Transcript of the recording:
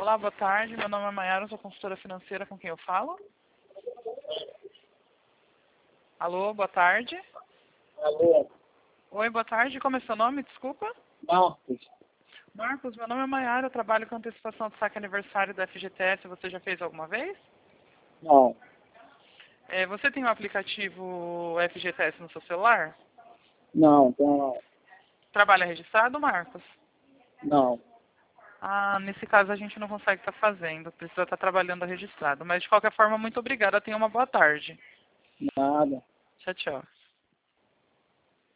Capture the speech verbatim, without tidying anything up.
Olá, boa tarde. Meu nome é Maiara, sou consultora financeira. Com quem eu falo? Alô, boa tarde. Alô, Oi, boa tarde. Como é seu nome? Desculpa. Marcos? Marcos, meu nome é Maiara. Eu trabalho com antecipação de saque aniversário da F G T S. Você já fez alguma vez? Não, É, você tem o aplicativo F G T S no seu celular? não, então não. Trabalha registrado, Marcos? Não, Ah, nesse caso a gente não consegue estar fazendo. Precisa estar trabalhando registrado. Mas de qualquer forma, muito obrigada. Tenha uma boa tarde. nada. Tchau, tchau.